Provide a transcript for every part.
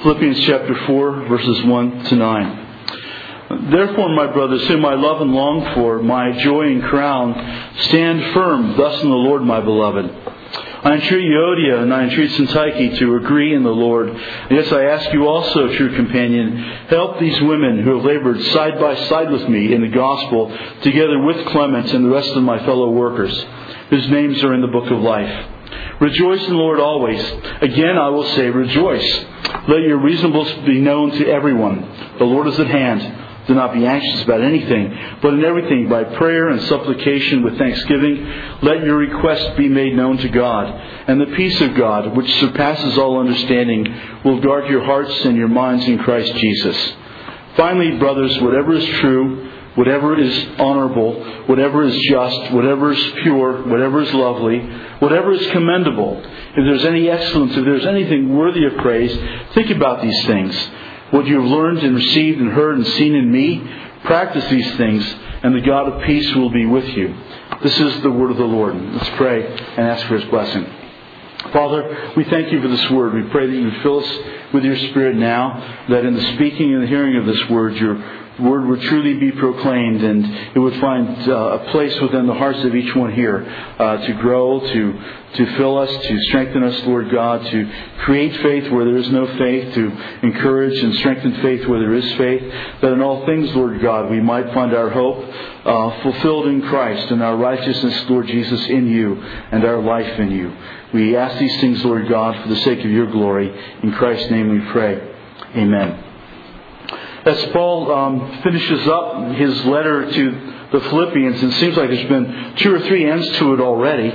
Philippians chapter 4, verses 1 to 9. Therefore, my brothers, whom I love and long for, my joy and crown, stand firm thus in the Lord, my beloved. I entreat Euodia and I entreat Syntyche to agree in the Lord. And yes, I ask you also, true companion, help these women who have labored side by side with me in the gospel, together with Clement and the rest of my fellow workers, whose names are in the book of life. Rejoice in the Lord always. Again, I will say, rejoice. Let your reasonableness be known to everyone. The Lord is at hand. Do not be anxious about anything, but in everything, by prayer and supplication with thanksgiving, let your requests be made known to God. And the peace of God, which surpasses all understanding, will guard your hearts and your minds in Christ Jesus. Finally, brothers, whatever is true, whatever is honorable, whatever is just, whatever is pure, whatever is lovely, whatever is commendable, if there's any excellence, if there's anything worthy of praise, think about these things. What you have learned and received and heard and seen in me, practice these things, and the God of peace will be with you. This is the word of the Lord. Let's pray and ask for His blessing. Father, we thank you for this word. We pray that you would fill us with your Spirit now, that in the speaking and the hearing of this word, your word would truly be proclaimed, and it would find a place within the hearts of each one here to grow, to fill us, to strengthen us, Lord God, to create faith where there is no faith, to encourage and strengthen faith where there is faith, that in all things, Lord God, we might find our hope fulfilled in Christ, and our righteousness, Lord Jesus, in you, and our life in you. We ask these things, Lord God, for the sake of your glory. In Christ's name we pray. Amen. As Paul finishes up his letter to the Philippians, and it seems like there's been 2 or 3 ends to it already,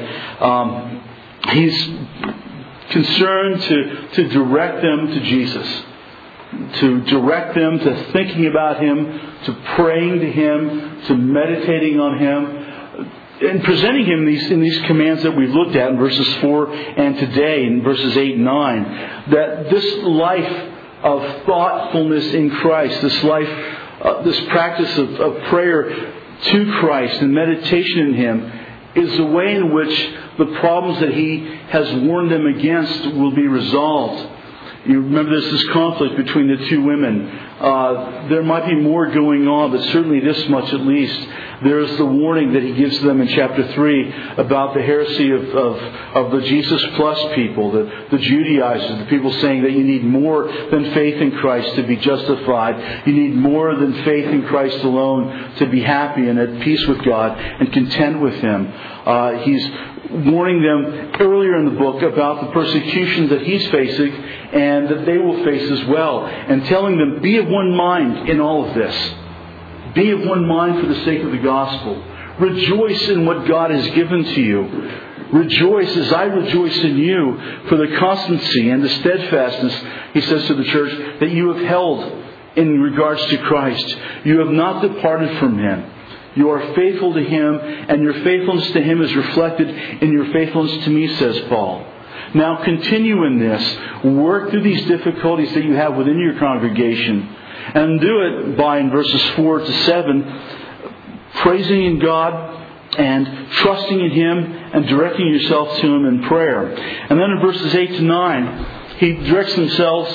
he's concerned to direct them to Jesus, to direct them to thinking about Him, to praying to Him, to meditating on Him, and presenting Him in these commands that we've looked at in verses 4 and today in verses 8 and 9, that this life of thoughtfulness in Christ, this life, this practice of prayer to Christ and meditation in Him is the way in which the problems that He has warned them against will be resolved. You remember there's this conflict between the 2 women. There might be more going on, but certainly this much at least. There's the warning that he gives them in chapter 3 about the heresy of the Jesus plus people, the Judaizers, the people saying that you need more than faith in Christ to be justified. You need more than faith in Christ alone to be happy and at peace with God and content with Him. He's warning them earlier in the book about the persecution that he's facing and that they will face as well, and telling them, be of one mind in all of this. Be of one mind for the sake of the gospel. Rejoice in what God has given to you. Rejoice as I rejoice in you for the constancy and the steadfastness, he says to the church, that you have held in regards to Christ. You have not departed from Him. You are faithful to Him, and your faithfulness to Him is reflected in your faithfulness to me, says Paul. Now continue in this. Work through these difficulties that you have within your congregation. And do it by, in verses 4 to 7, praising in God and trusting in Him and directing yourself to Him in prayer. And then in verses 8 to 9, he directs themselves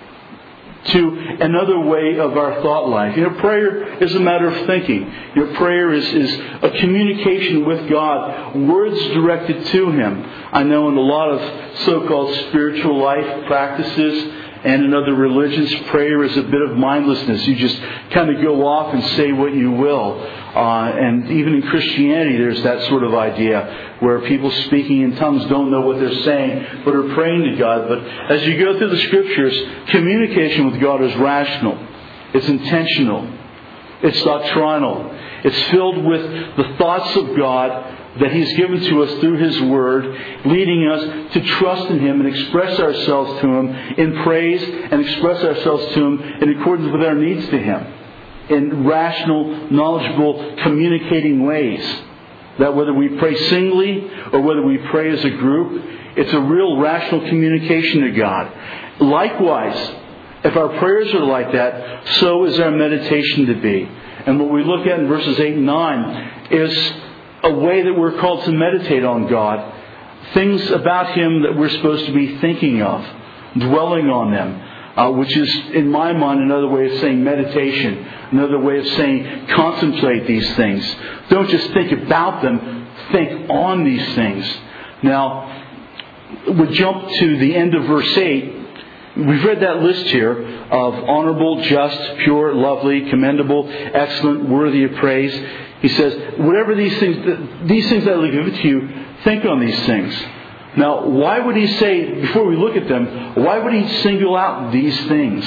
to another way of our thought life. Prayer is a matter of thinking. Your prayer is a communication with God, words directed to Him. I know in a lot of so-called spiritual life practices and in other religions, prayer is a bit of mindlessness. You just kind of go off and say what you will. And even in Christianity, there's that sort of idea where people speaking in tongues don't know what they're saying, but are praying to God. But as you go through the Scriptures, communication with God is rational. It's intentional. It's doctrinal. It's filled with the thoughts of God that He's given to us through His Word, leading us to trust in Him and express ourselves to Him in praise and express ourselves to Him in accordance with our needs to Him, in rational, knowledgeable, communicating ways. That whether we pray singly or whether we pray as a group, it's a real rational communication to God. Likewise, if our prayers are like that, so is our meditation to be. And what we look at in verses 8 and 9 is a way that we're called to meditate on God. Things about Him that we're supposed to be thinking of, dwelling on them. which is, in my mind, another way of saying meditation, another way of saying contemplate these things. Don't just think about them, think on these things. Now, we jump to the end of verse 8. We've read that list here of honorable, just, pure, lovely, commendable, excellent, worthy of praise. He says, whatever these things that I give to you, think on these things. Now, why would he say, before we look at them, why would he single out these things?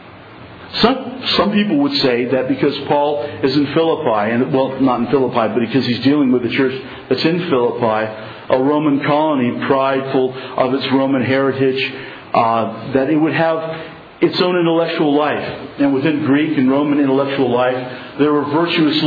Some people would say that because Paul is in Philippi, and well, not in Philippi, but because he's dealing with the church that's in Philippi, a Roman colony, prideful of its Roman heritage, that it would have its own intellectual life. And within Greek and Roman intellectual life, there were virtuous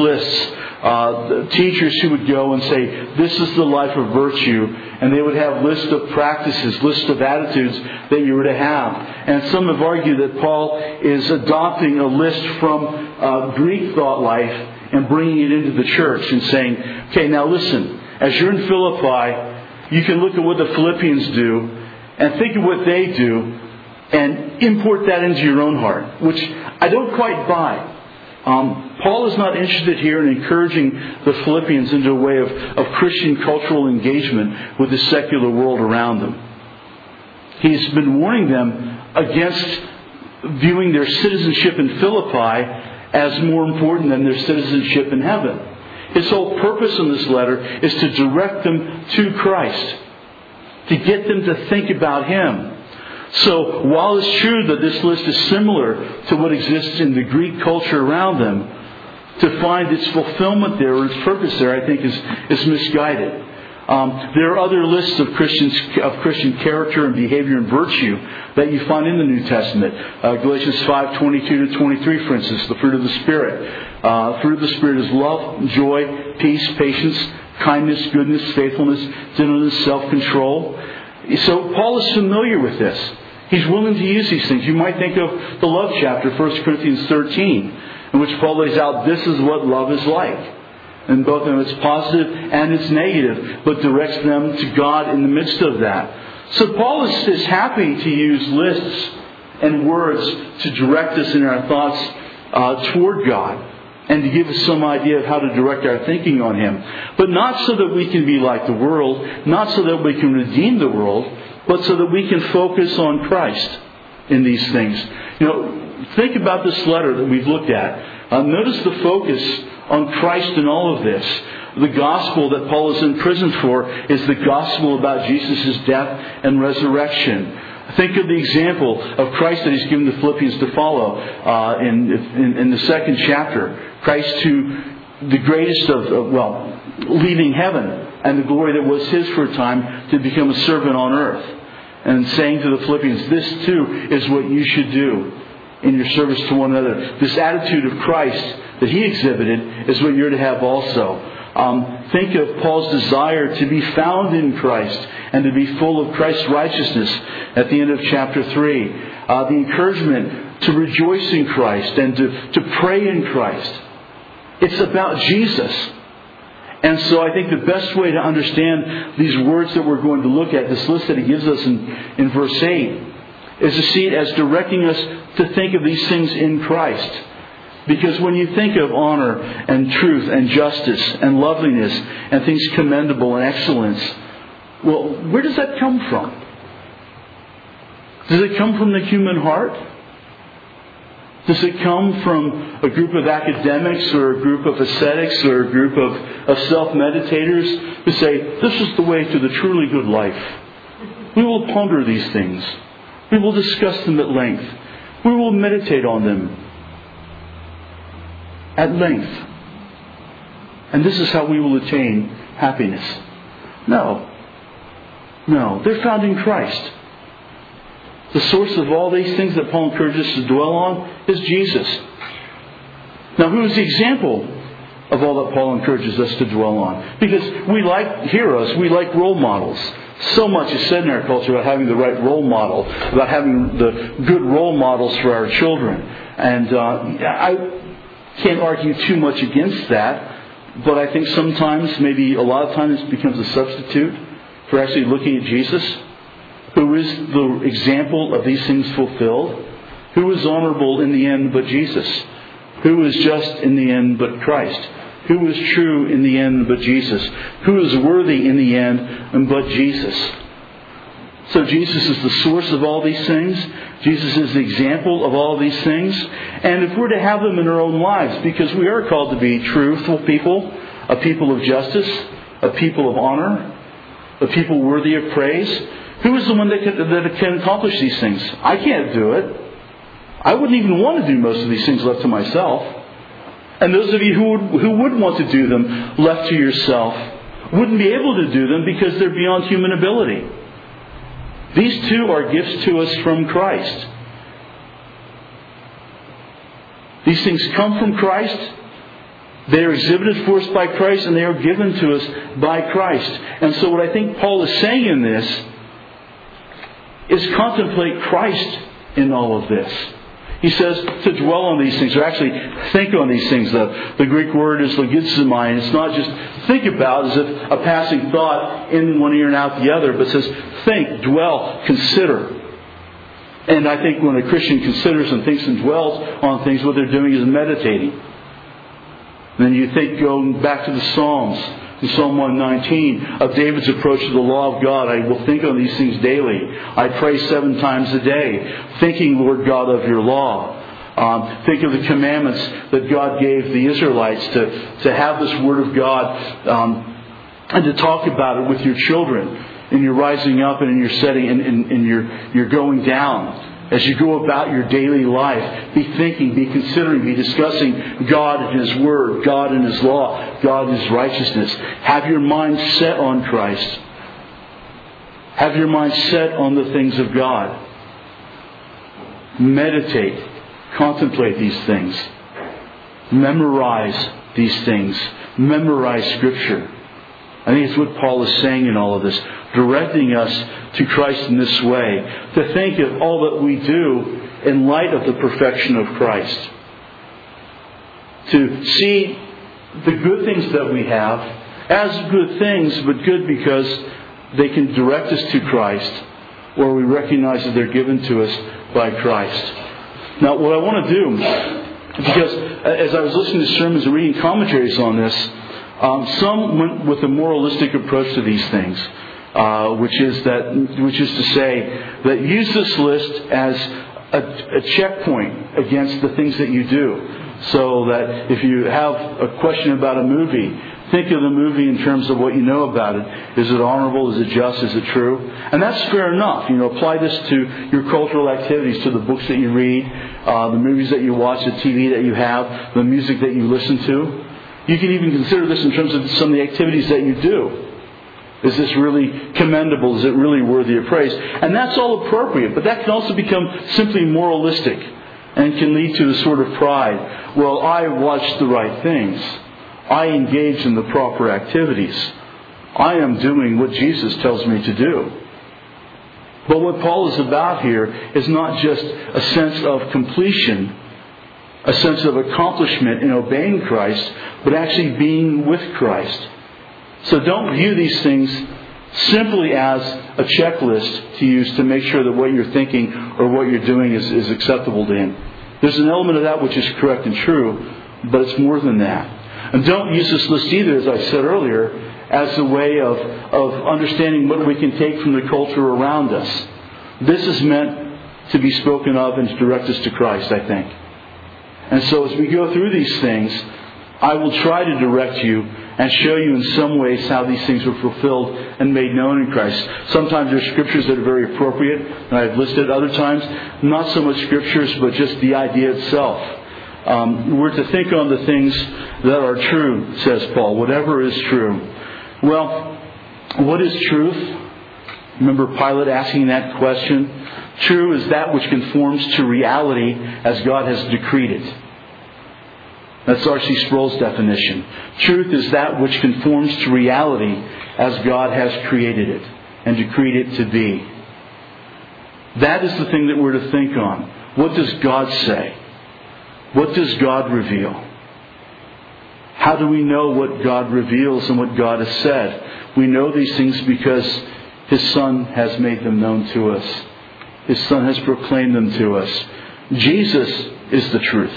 lists. Teachers who would go and say, this is the life of virtue. And they would have lists of practices, lists of attitudes that you were to have. And some have argued that Paul is adopting a list from Greek thought life and bringing it into the church and saying, okay, now listen, as you're in Philippi, you can look at what the Philippians do and think of what they do and import that into your own heart, which I don't quite buy. Paul is not interested here in encouraging the Philippians into a way of Christian cultural engagement with the secular world around them. He's been warning them against viewing their citizenship in Philippi as more important than their citizenship in heaven. His whole purpose in this letter is to direct them to Christ, to get them to think about Him. So, while it's true that this list is similar to what exists in the Greek culture around them, to find its fulfillment there, or its purpose there, I think is misguided. There are other lists of Christian character and behavior and virtue that you find in the New Testament. Galatians 5:22-23, for instance, the fruit of the Spirit. Fruit of the Spirit is love, joy, peace, patience, kindness, goodness, faithfulness, gentleness, self-control. So Paul is familiar with this. He's willing to use these things. You might think of the love chapter, 1 Corinthians 13, in which Paul lays out this is what love is like. And both of them, it's positive and it's negative, but directs them to God in the midst of that. So Paul is happy to use lists and words to direct us in our thoughts toward God and to give us some idea of how to direct our thinking on Him. But not so that we can be like the world, not so that we can redeem the world, but so that we can focus on Christ in these things. Think about this letter that we've looked at. Notice the focus on Christ in all of this. The gospel that Paul is in prison for is the gospel about Jesus' death and resurrection. Think of the example of Christ that He's given the Philippians to follow in the second chapter. Christ, who the greatest leaving heaven and the glory that was His for a time to become a servant on earth. And saying to the Philippians, this too is what you should do in your service to one another. This attitude of Christ that He exhibited is what you're to have also. Think of Paul's desire to be found in Christ and to be full of Christ's righteousness at the end of chapter 3. The encouragement to rejoice in Christ and to pray in Christ. It's about Jesus. And so I think the best way to understand these words that we're going to look at, this list that he gives us in verse 8, is to see it as directing us to think of these things in Christ. Because when you think of honor and truth and justice and loveliness and things commendable and excellence, well, where does that come from? Does it come from the human heart? Does it come from a group of academics or a group of ascetics or a group of self-meditators who say, this is the way to the truly good life? We will ponder these things. We will discuss them at length. We will meditate on them at length. And this is how we will attain happiness. No. They're found in Christ. The source of all these things that Paul encourages us to dwell on is Jesus. Now, who is the example of all that Paul encourages us to dwell on? Because we like heroes, we like role models. So much is said in our culture about having the right role model, about having the good role models for our children. And I can't argue too much against that, but I think sometimes, maybe a lot of times, it becomes a substitute for actually looking at Jesus, who is the example of these things fulfilled. Who is honorable in the end but Jesus? Who is just in the end but Christ? Who is true in the end but Jesus? Who is worthy in the end but Jesus? So Jesus is the source of all these things. Jesus is the example of all these things. And if we're to have them in our own lives, because we are called to be truthful people, a people of justice, a people of honor, a people worthy of praise, who is the one that can accomplish these things? I can't do it. I wouldn't even want to do most of these things left to myself. And those of you who would want to do them left to yourself wouldn't be able to do them because they're beyond human ability. These two are gifts to us from Christ. These things come from Christ. They are exhibited for us by Christ, and they are given to us by Christ. And so what I think Paul is saying in this is contemplate Christ in all of this. He says to dwell on these things, or actually think on these things. The Greek word is logizomai. It's not just think about as if a passing thought in one ear and out the other, but says think, dwell, consider. And I think when a Christian considers and thinks and dwells on things, what they're doing is meditating. And then you think, going back to the Psalms, in Psalm 119, of David's approach to the law of God. I will think on these things daily. I pray 7 times a day, thinking, Lord God, of your law. Think of the commandments that God gave the Israelites to have this Word of God and to talk about it with your children in your rising up and in your setting and in your going down. As you go about your daily life, be thinking, be considering, be discussing God and His Word, God and His law, God and His righteousness. Have your mind set on Christ. Have your mind set on the things of God. Meditate, contemplate these things. Memorize these things. Memorize Scripture. I think it's what Paul is saying in all of this, directing us to Christ in this way, to think of all that we do in light of the perfection of Christ, to see the good things that we have as good things, but good because they can direct us to Christ, or we recognize that they're given to us by Christ. Now, what I want to do, because as I was listening to sermons and reading commentaries on this, some went with a moralistic approach to these things, which is to say that use this list as a checkpoint against the things that you do. So that if you have a question about a movie, think of the movie in terms of what you know about it. Is it honorable? Is it just? Is it true? And that's fair enough. Apply this to your cultural activities, to the books that you read, the movies that you watch, the TV that you have, the music that you listen to. You can even consider this in terms of some of the activities that you do. Is this really commendable? Is it really worthy of praise? And that's all appropriate, but that can also become simply moralistic and can lead to a sort of pride. Well, I watch the right things. I engage in the proper activities. I am doing what Jesus tells me to do. But what Paul is about here is not just a sense of completion, a sense of accomplishment in obeying Christ, but actually being with Christ. So don't view these things simply as a checklist to use to make sure that what you're thinking or what you're doing is acceptable to Him. There's an element of that which is correct and true, but it's more than that. And don't use this list either, as I said earlier, as a way of understanding what we can take from the culture around us. This is meant to be spoken of and to direct us to Christ, I think. And so as we go through these things, I will try to direct you and show you in some ways how these things were fulfilled and made known in Christ. Sometimes there's scriptures that are very appropriate, and I've listed other times, not so much scriptures, but just the idea itself. We're to think on the things that are true, says Paul, whatever is true. Well, what is truth? Remember Pilate asking that question? True is that which conforms to reality as God has decreed it. That's R.C. Sproul's definition. Truth is that which conforms to reality as God has created it and decreed it to be. That is the thing that we're to think on. What does God say? What does God reveal? How do we know what God reveals and what God has said? We know these things because His Son has made them known to us. His Son has proclaimed them to us. Jesus is the truth.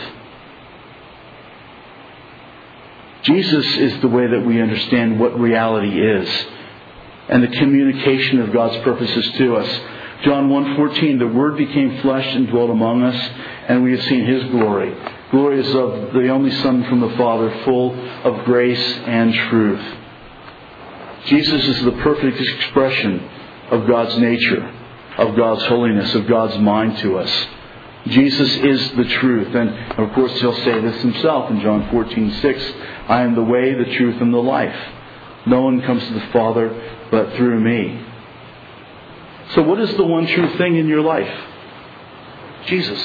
Jesus is the way that we understand what reality is and the communication of God's purposes to us. John 1:14, the Word became flesh and dwelt among us, and we have seen His glory. Glory is of the only Son from the Father, full of grace and truth. Jesus is the perfect expression of God's nature, of God's holiness, of God's mind to us. Jesus is the truth. And of course He'll say this Himself in John 14:6, I am the way, the truth, and the life. No one comes to the Father but through me. So what is the one true thing in your life? Jesus.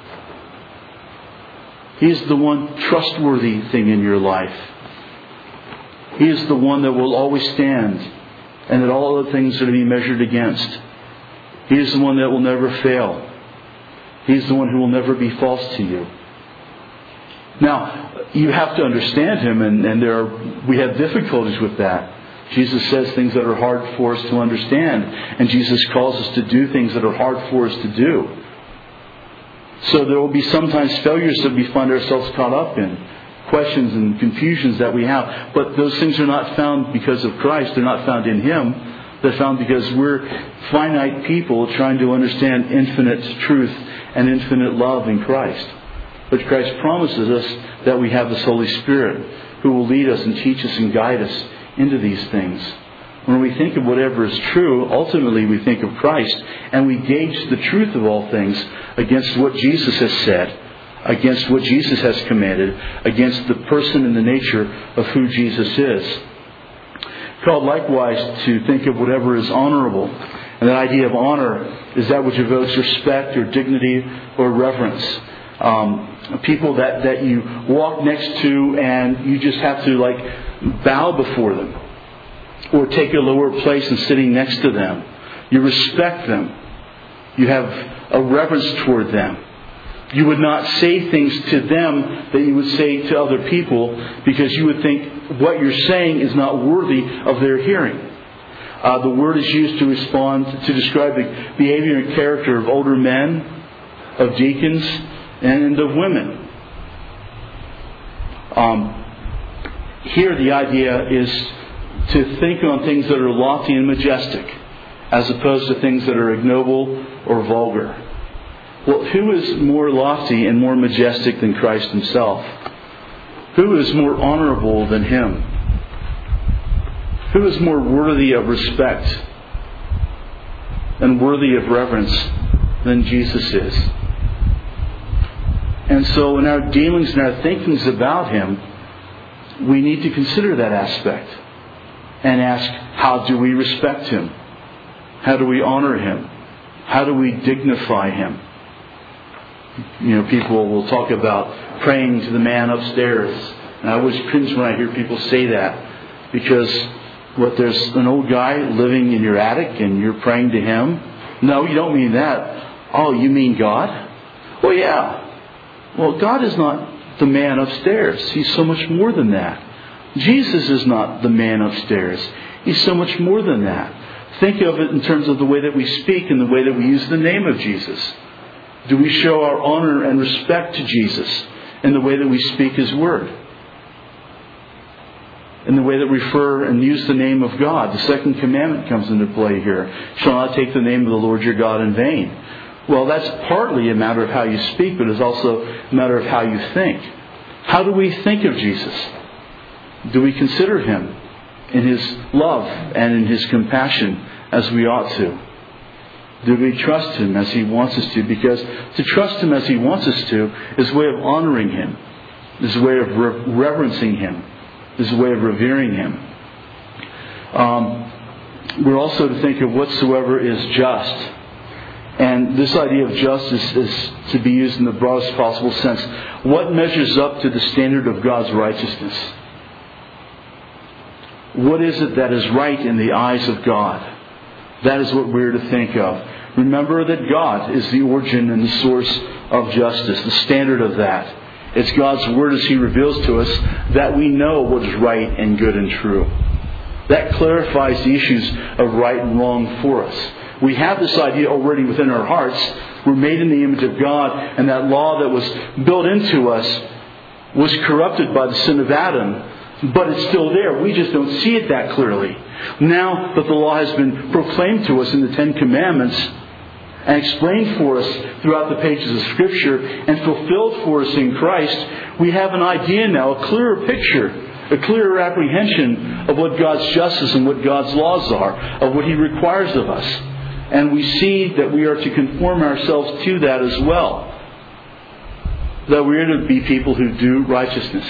He is the one trustworthy thing in your life. He is the one that will always stand and that all other things are to be measured against. He is the one that will never fail. He's the one who will never be false to you. Now, you have to understand Him, and we have difficulties with that. Jesus says things that are hard for us to understand, and Jesus calls us to do things that are hard for us to do. So there will be sometimes failures that we find ourselves caught up in, questions and confusions that we have. But those things are not found because of Christ. They're not found in Him. They're found because we're finite people trying to understand infinite truth and infinite love in Christ. But Christ promises us that we have this Holy Spirit who will lead us and teach us and guide us into these things. When we think of whatever is true, ultimately we think of Christ, and we gauge the truth of all things against what Jesus has said, against what Jesus has commanded, against the person and the nature of who Jesus is. Called likewise to think of whatever is honorable. And that idea of honor is that which evokes respect or dignity or reverence. People that you walk next to and you just have to bow before them. Or take a lower place in sitting next to them. You respect them. You have a reverence toward them. You would not say things to them that you would say to other people because you would think what you're saying is not worthy of their hearing. The word is used to describe the behavior and character of older men, of deacons, and of women. Here the idea is to think on things that are lofty and majestic as opposed to things that are ignoble or vulgar. Well, who is more lofty and more majestic than Christ Himself? Who is more honorable than Him? Who is more worthy of respect and worthy of reverence than Jesus is? And so in our dealings and our thinkings about Him, we need to consider that aspect and ask, how do we respect Him? How do we honor Him? How do we dignify Him? People will talk about praying to the man upstairs. And I always cringe when I hear people say that. Because, there's an old guy living in your attic and you're praying to him? No, you don't mean that. Oh, you mean God? Well, yeah. Well, God is not the man upstairs. He's so much more than that. Jesus is not the man upstairs. He's so much more than that. Think of it in terms of the way that we speak and the way that we use the name of Jesus. Do we show our honor and respect to Jesus in the way that we speak His Word? In the way that we refer and use the name of God? The second commandment comes into play here. Shall not take the name of the Lord your God in vain. Well, that's partly a matter of how you speak, but it's also a matter of how you think. How do we think of Jesus? Do we consider Him in His love and in His compassion as we ought to? Do we trust Him as He wants us to? Because to trust Him as He wants us to is a way of honoring Him. Is a way of reverencing Him. Is a way of revering Him. We're also to think of whatsoever is just. And this idea of justice is to be used in the broadest possible sense. What measures up to the standard of God's righteousness? What is it that is right in the eyes of God? That is what we're to think of. Remember that God is the origin and the source of justice, the standard of that. It's God's Word as He reveals to us that we know what is right and good and true. That clarifies the issues of right and wrong for us. We have this idea already within our hearts. We're made in the image of God, and that law that was built into us was corrupted by the sin of Adam, but it's still there. We just don't see it that clearly. Now that the law has been proclaimed to us in the Ten Commandments and explained for us throughout the pages of Scripture and fulfilled for us in Christ, we have an idea now, a clearer picture, a clearer apprehension of what God's justice and what God's laws are, of what He requires of us. And we see that we are to conform ourselves to that as well. That we are to be people who do righteousness.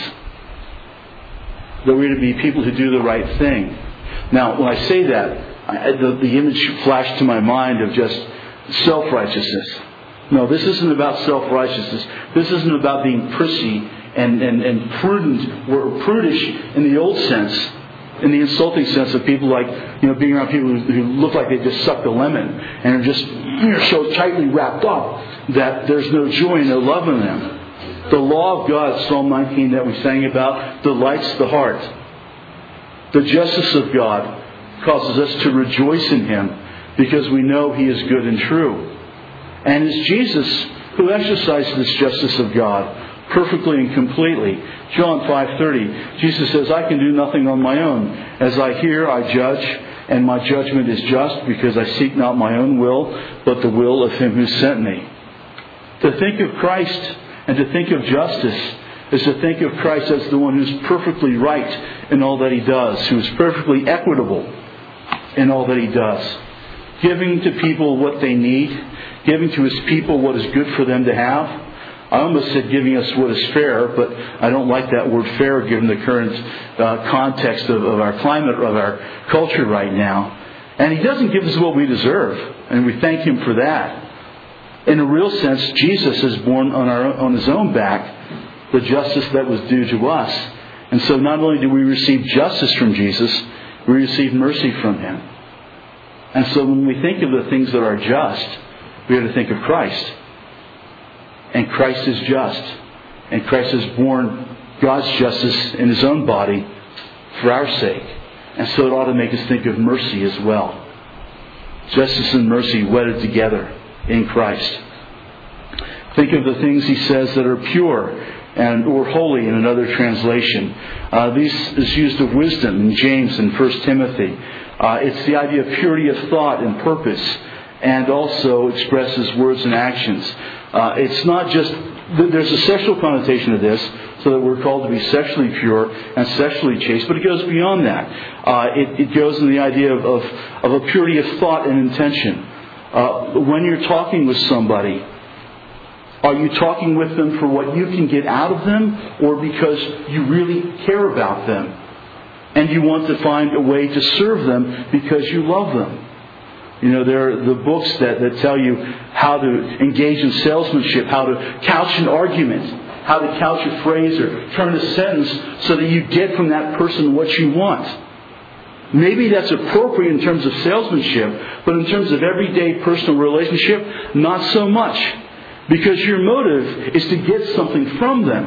That we are to be people who do the right thing. Now, when I say that, the image flashed to my mind of just self-righteousness. No, this isn't about self-righteousness. This isn't about being prissy and prudent or prudish in the old sense, in the insulting sense of people like, being around people who look like they just sucked a lemon and are just so tightly wrapped up that there's no joy and no love in them. The law of God, Psalm 19 that we sang about, delights the heart. The justice of God causes us to rejoice in Him because we know He is good and true. And it's Jesus who exercises this justice of God perfectly and completely. John 5:30, Jesus says, I can do nothing on my own. As I hear, I judge, and my judgment is just because I seek not my own will, but the will of Him who sent me. To think of Christ and to think of justice is to think of Christ as the one who's perfectly right in all that He does, who is perfectly equitable in all that He does. Giving to people what they need, giving to His people what is good for them to have. I almost said giving us what is fair, but I don't like that word fair given the current context of our climate, of our culture right now. And He doesn't give us what we deserve, and we thank Him for that. In a real sense, Jesus has borne on His own back the justice that was due to us. And so not only do we receive justice from Jesus, we receive mercy from Him. And so when we think of the things that are just, we have to think of Christ. And Christ is just. And Christ has borne God's justice in His own body for our sake. And so it ought to make us think of mercy as well. Justice and mercy wedded together in Christ. Think of the things He says that are pure and or holy in another translation. This is used of wisdom in James and 1 Timothy. It's the idea of purity of thought and purpose, and also expresses words and actions. It's not just, there's a sexual connotation to this, so that we're called to be sexually pure and sexually chaste, but it goes beyond that. It goes in the idea of a purity of thought and intention. When you're talking with somebody, are you talking with them for what you can get out of them, or because you really care about them and you want to find a way to serve them because you love them? There are the books that tell you how to engage in salesmanship, how to couch an argument, how to couch a phrase or turn a sentence so that you get from that person what you want. Maybe that's appropriate in terms of salesmanship, but in terms of everyday personal relationship, not so much. Because your motive is to get something from them.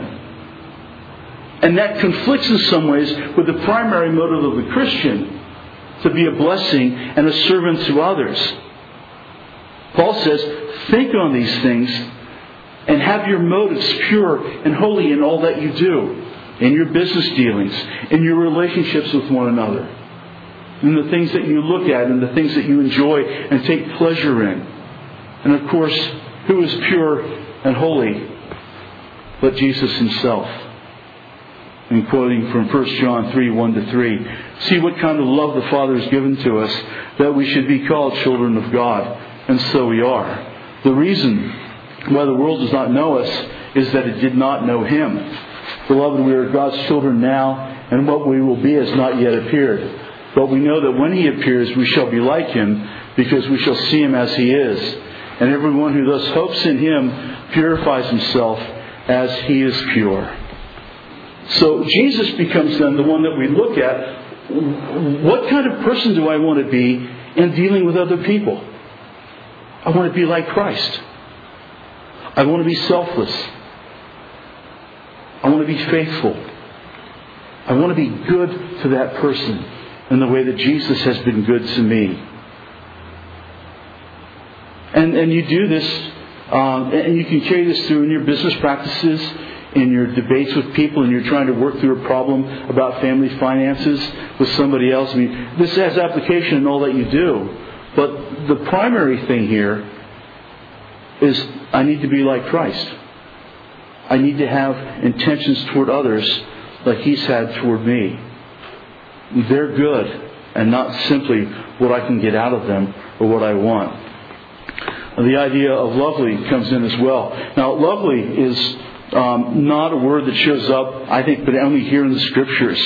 And that conflicts in some ways with the primary motive of the Christian, to be a blessing and a servant to others. Paul says, think on these things and have your motives pure and holy in all that you do. In your business dealings, in your relationships with one another, in the things that you look at and the things that you enjoy and take pleasure in. And of course, who is pure and holy but Jesus Himself? And quoting from 1 John 3, 1-3, see what kind of love the Father has given to us, that we should be called children of God. And so we are. The reason why the world does not know us is that it did not know Him. Beloved, we are God's children now, and what we will be has not yet appeared. But we know that when He appears, we shall be like Him, because we shall see Him as He is. And everyone who thus hopes in Him purifies himself as He is pure. So Jesus becomes then the one that we look at. What kind of person do I want to be in dealing with other people? I want to be like Christ. I want to be selfless. I want to be faithful. I want to be good to that person in the way that Jesus has been good to me. And you do this, and you can carry this through in your business practices, in your debates with people, and you're trying to work through a problem about family finances with somebody else. I mean, this has application in all that you do. But the primary thing here is I need to be like Christ. I need to have intentions toward others like He's had toward me. They're good, and not simply what I can get out of them or what I want. The idea of lovely comes in as well. Now, lovely is not a word that shows up, I think, but only here in the Scriptures.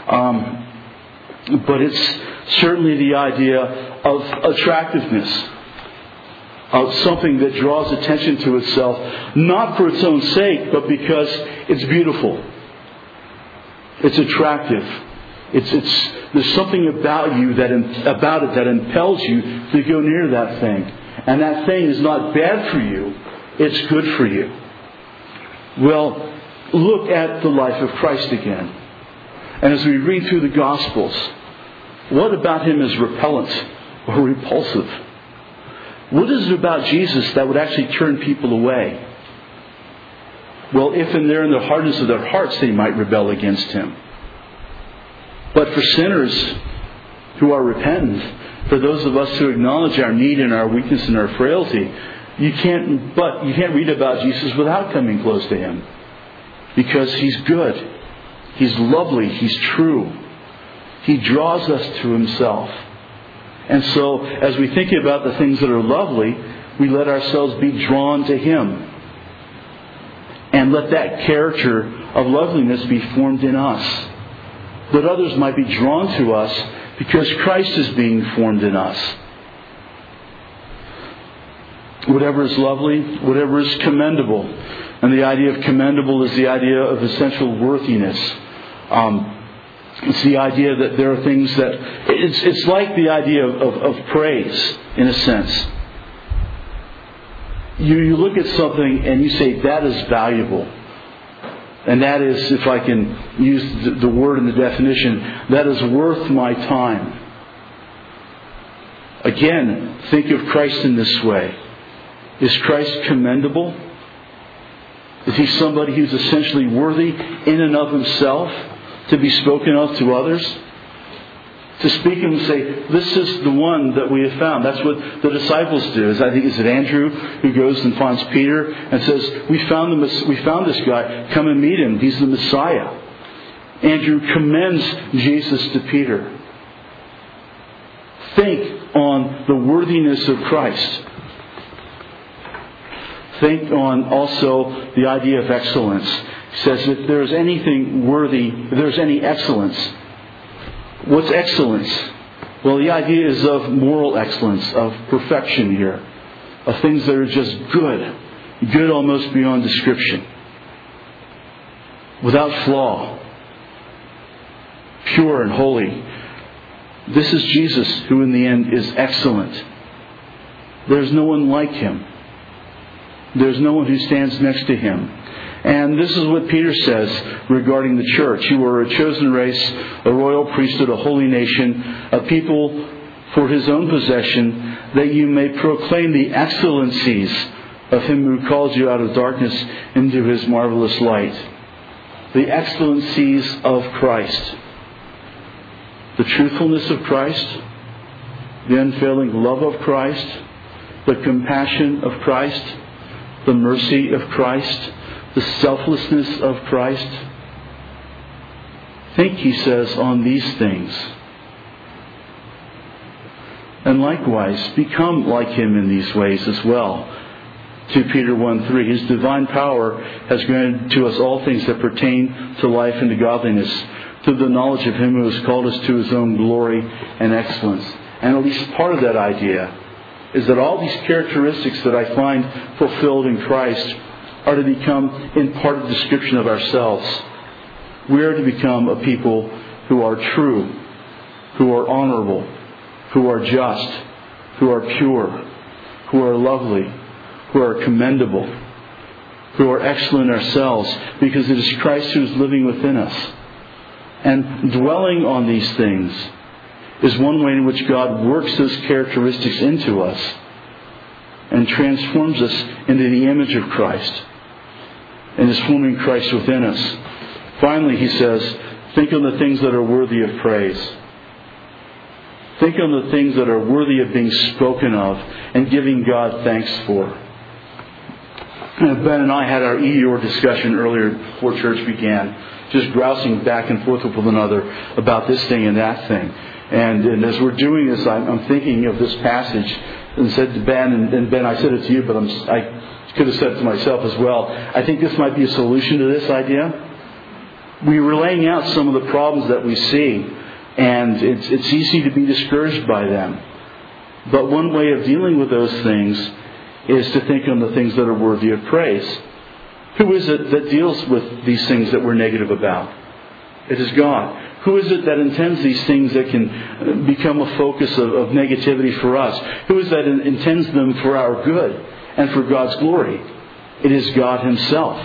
But it's certainly the idea of attractiveness, of something that draws attention to itself, not for its own sake, but because it's beautiful. It's attractive. There's something about you that impels you to go near that thing. And that thing is not bad for you, it's good for you. Well, look at the life of Christ again. And as we read through the Gospels, what about Him is repellent or repulsive? What is it about Jesus that would actually turn people away? Well, if in the hardness of their hearts they might rebel against Him. But for sinners who are repentant, for those of us who acknowledge our need and our weakness and our frailty, you can't read about Jesus without coming close to Him. Because He's good. He's lovely. He's true. He draws us to Himself. And so, as we think about the things that are lovely, we let ourselves be drawn to Him. And let that character of loveliness be formed in us. That others might be drawn to us because Christ is being formed in us. Whatever is lovely, whatever is commendable. And the idea of commendable is the idea of essential worthiness. It's the idea that there are things that... It's like the idea of praise, in a sense. You look at something and you say, that is valuable. And that is, if I can use the word in the definition, that is worth my time. Again, think of Christ in this way. Is Christ commendable? Is He somebody who's essentially worthy in and of Himself to be spoken of to others? To speak and say, this is the one that we have found. That's what the disciples do. I think it's Andrew who goes and finds Peter and says, we found this guy. Come and meet him. He's the Messiah. Andrew commends Jesus to Peter. Think on the worthiness of Christ. Think on also the idea of excellence. He says, if there is anything worthy, if there's any excellence, what's excellence? Well, the idea is of moral excellence, of perfection here, of things that are just good almost beyond description, without flaw, pure and holy. This is Jesus, who in the end is excellent. There's no one like Him. There's no one who stands next to Him. And this is what Peter says regarding the church. You are a chosen race, a royal priesthood, a holy nation, a people for His own possession, that you may proclaim the excellencies of Him who called you out of darkness into His marvelous light. The excellencies of Christ. The truthfulness of Christ, the unfailing love of Christ, the compassion of Christ, the mercy of Christ, the selflessness of Christ. Think, he says, on these things. And likewise, become like Him in these ways as well. 2 Peter 1:3, His divine power has granted to us all things that pertain to life and to godliness, through the knowledge of Him who has called us to His own glory and excellence. And at least part of that idea is that all these characteristics that I find fulfilled in Christ are to become in part a description of ourselves. We are to become a people who are true, who are honorable, who are just, who are pure, who are lovely, who are commendable, who are excellent ourselves, because it is Christ who is living within us. And dwelling on these things is one way in which God works those characteristics into us. and transforms us into the image of Christ and is forming Christ within us. Finally, he says, think on the things that are worthy of praise. Think on the things that are worthy of being spoken of and giving God thanks for. Ben and I had our Eeyore discussion earlier before church began, just grousing back and forth with one another about this thing and that thing. And as we're doing this, I'm thinking of this passage and said to Ben, and Ben, I said it to you, but I could have said it to myself as well. I think this might be a solution to this idea. We were laying out some of the problems that we see, and it's easy to be discouraged by them. But one way of dealing with those things is to think on the things that are worthy of praise. Who is it that deals with these things that we're negative about? It is God. Who is it that intends these things that can become a focus of negativity for us? Who is that intends them for our good and for God's glory? It is God Himself.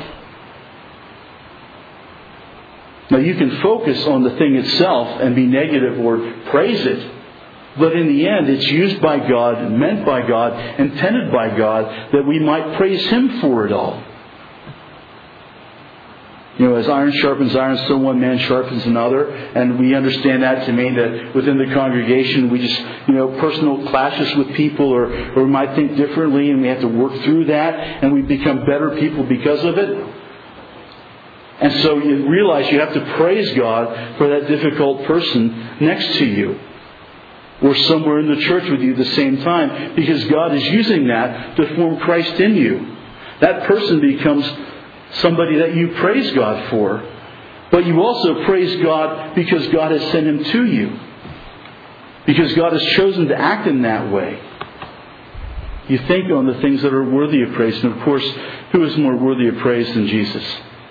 Now you can focus on the thing itself and be negative or praise it. But in the end, it's used by God, meant by God, intended by God, that we might praise Him for it all. You know, as iron sharpens iron, so one man sharpens another. And we understand that to mean that within the congregation we just, personal clashes with people or we might think differently and we have to work through that and we become better people because of it. And so you realize you have to praise God for that difficult person next to you or somewhere in the church with you at the same time, because God is using that to form Christ in you. That person becomes somebody that you praise God for, but you also praise God because God has sent him to you, because God has chosen to act in that way. You think on the things that are worthy of praise, and of course, who is more worthy of praise than Jesus?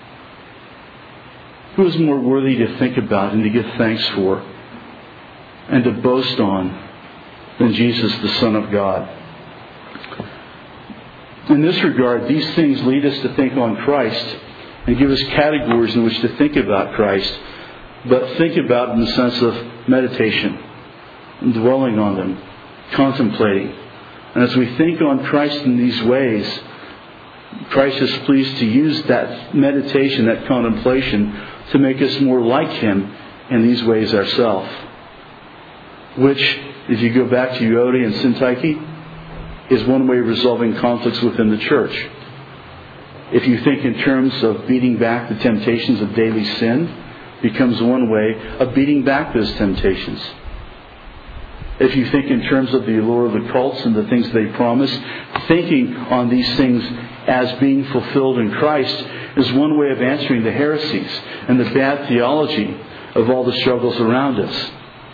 Who is more worthy to think about and to give thanks for and to boast on than Jesus, the Son of God? In this regard, these things lead us to think on Christ and give us categories in which to think about Christ, but think about in the sense of meditation and dwelling on them, contemplating. And as we think on Christ in these ways, Christ is pleased to use that meditation, that contemplation, to make us more like Him in these ways ourselves. Which, if you go back to Euodia and Syntyche, is one way of resolving conflicts within the church. If you think in terms of beating back the temptations of daily sin, becomes one way of beating back those temptations. If you think in terms of the allure of the cults and the things they promise, thinking on these things as being fulfilled in Christ is one way of answering the heresies and the bad theology of all the struggles around us.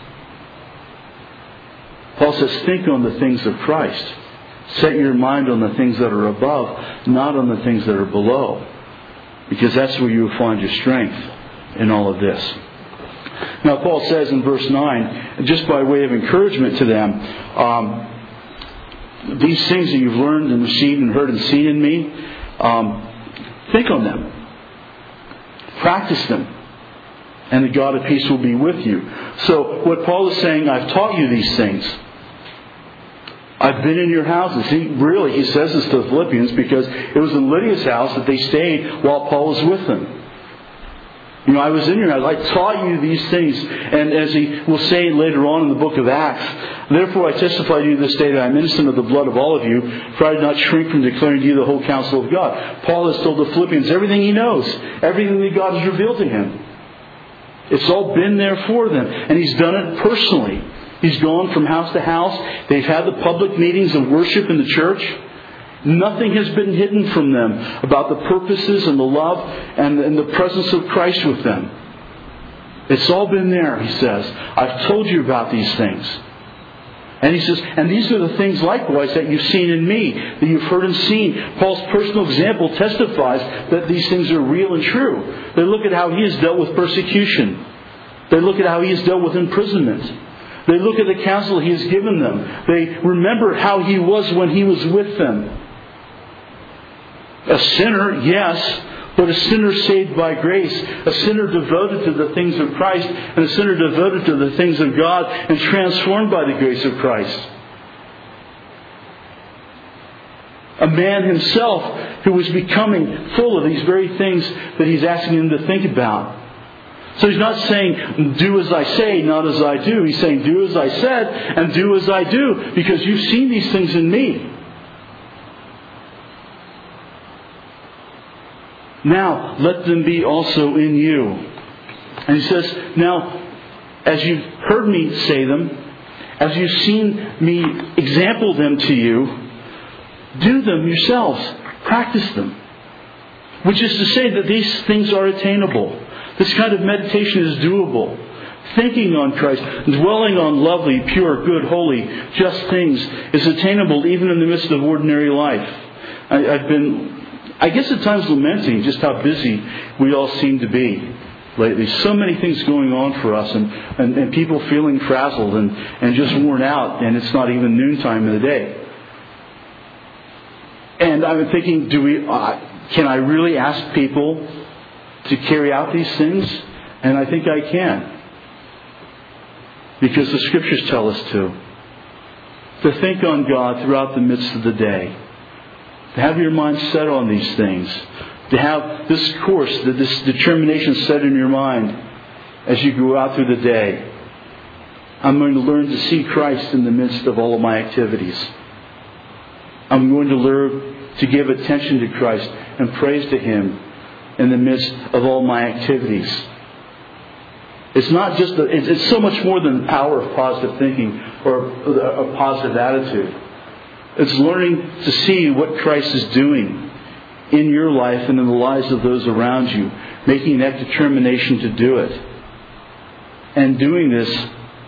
Paul says, think on the things of Christ. Set your mind on the things that are above, not on the things that are below. Because that's where you will find your strength in all of this. Now Paul says in verse 9, just by way of encouragement to them, these things that you've learned and received and heard and seen in me, think on them. Practice them. And the God of peace will be with you. So what Paul is saying, I've taught you these things. I've been in your houses. He says this to the Philippians because it was in Lydia's house that they stayed while Paul was with them. I was in your house. I taught you these things. And as he will say later on in the book of Acts, therefore I testify to you this day that I am innocent of the blood of all of you, for I did not shrink from declaring to you the whole counsel of God. Paul has told the Philippians everything he knows, everything that God has revealed to him. It's all been there for them. And he's done it personally. He's gone from house to house. They've had the public meetings of worship in the church. Nothing has been hidden from them about the purposes and the love and the presence of Christ with them. It's all been there, he says. I've told you about these things. And he says, and these are the things likewise that you've seen in me, that you've heard and seen. Paul's personal example testifies that these things are real and true. They look at how he has dealt with persecution. They look at how he has dealt with imprisonment. They look at the counsel he has given them. They remember how he was when he was with them. A sinner, yes, but a sinner saved by grace. A sinner devoted to the things of Christ, and a sinner devoted to the things of God and transformed by the grace of Christ. A man himself who was becoming full of these very things that he's asking him to think about. So he's not saying, do as I say, not as I do. He's saying, do as I said and do as I do, because you've seen these things in me. Now, let them be also in you. And he says, now, as you've heard me say them, as you've seen me example them to you, do them yourselves. Practice them. Which is to say that these things are attainable. This kind of meditation is doable. Thinking on Christ, dwelling on lovely, pure, good, holy, just things is attainable even in the midst of ordinary life. I've been, I guess at times, lamenting just how busy we all seem to be lately. So many things going on for us, and people feeling frazzled and just worn out, and it's not even noontime of the day. And I'm thinking, can I really ask people to carry out these things? And I think I can. Because the Scriptures tell us to. To think on God throughout the midst of the day. To have your mind set on these things. To have this course, this determination set in your mind as you go out through the day. I'm going to learn to see Christ in the midst of all of my activities. I'm going to learn to give attention to Christ and praise to Him in the midst of all my activities. It's not just it's so much more than the power of positive thinking or a positive attitude. It's learning to see what Christ is doing in your life and in the lives of those around you, making that determination to do it. And doing this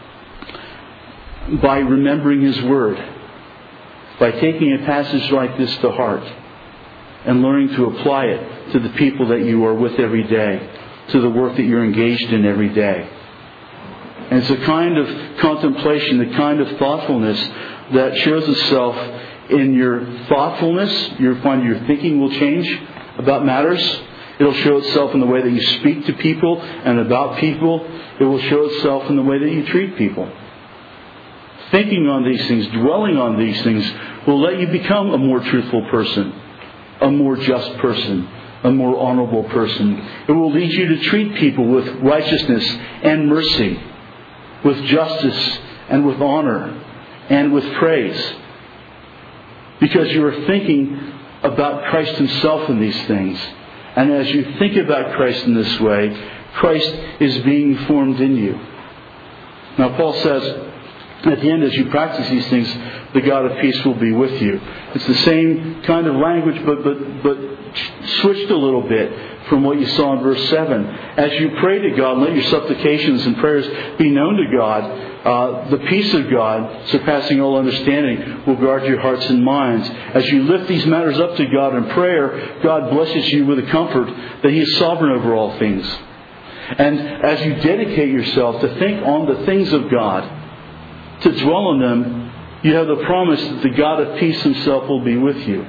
by remembering His Word, by taking a passage like this to heart and learning to apply it to the people that you are with every day, to the work that you're engaged in every day. And it's a kind of contemplation, the kind of thoughtfulness that shows itself in your thoughtfulness. You'll find your thinking will change about matters. It'll show itself in the way that you speak to people and about people. It will show itself in the way that you treat people. Thinking on these things, dwelling on these things, will let you become a more truthful person, a more just person, a more honorable person. It will lead you to treat people with righteousness and mercy, with justice and with honor and with praise. Because you are thinking about Christ Himself in these things. And as you think about Christ in this way, Christ is being formed in you. Now Paul says, at the end, as you practice these things, the God of peace will be with you. It's the same kind of language, but switched a little bit from what you saw in verse 7. As you pray to God, let your supplications and prayers be known to God. The peace of God, surpassing all understanding, will guard your hearts and minds. As you lift these matters up to God in prayer, God blesses you with the comfort that He is sovereign over all things. And as you dedicate yourself to think on the things of God, to dwell on them, you have the promise that the God of peace Himself will be with you.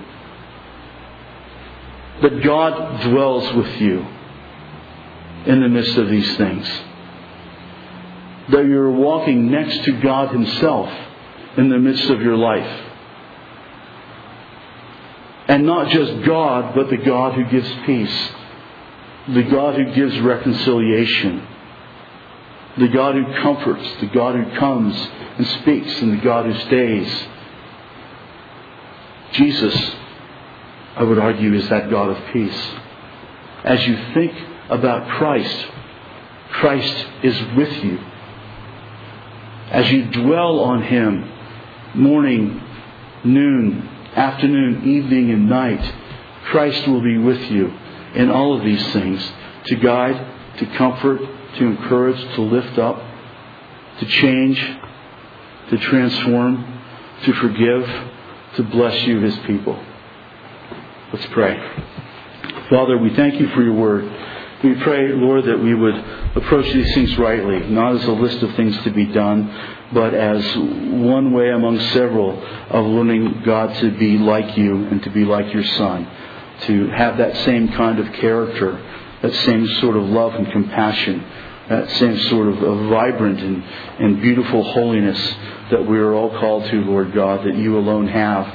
That God dwells with you in the midst of these things. That you're walking next to God Himself in the midst of your life. And not just God, but the God who gives peace. The God who gives reconciliation. The God who comforts, the God who comes and speaks, and the God who stays. Jesus, I would argue, is that God of peace. As you think about Christ, Christ is with you. As you dwell on Him, morning, noon, afternoon, evening, and night, Christ will be with you in all of these things, to guide, to comfort, to encourage, to lift up, to change, to transform, to forgive, to bless you, His people. Let's pray. Father, we thank You for Your Word. We pray, Lord, that we would approach these things rightly, not as a list of things to be done, but as one way among several of learning, God, to be like You and to be like Your Son, to have that same kind of character, that same sort of love and compassion, that same sort of vibrant and beautiful holiness that we are all called to, Lord God, that You alone have.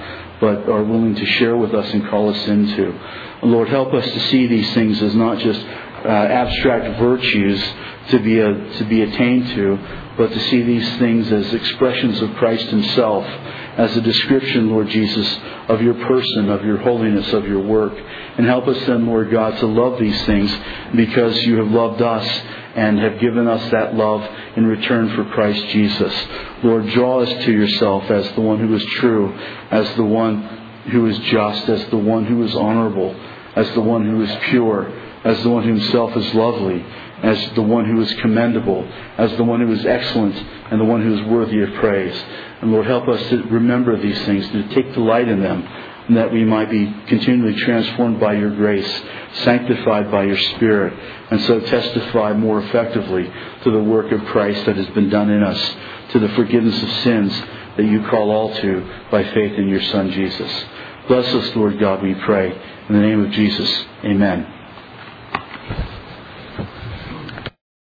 but are willing to share with us and call us into. Lord, help us to see these things as not just abstract virtues to be attained to, but to see these things as expressions of Christ Himself, as a description, Lord Jesus, of your person, of your holiness, of your work. And help us then, Lord God, to love these things because you have loved us and have given us that love in return for Christ Jesus. Lord, draw us to yourself as the one who is true, as the one who is just, as the one who is honorable, as the one who is pure, as the one who himself is lovely, as the one who is commendable, as the one who is excellent, and the one who is worthy of praise. And Lord, help us to remember these things, to take delight in them, and that we might be continually transformed by your grace, sanctified by your Spirit, and so testify more effectively to the work of Christ that has been done in us, to the forgiveness of sins that you call all to by faith in your Son, Jesus. Bless us, Lord God, we pray. In the name of Jesus, amen.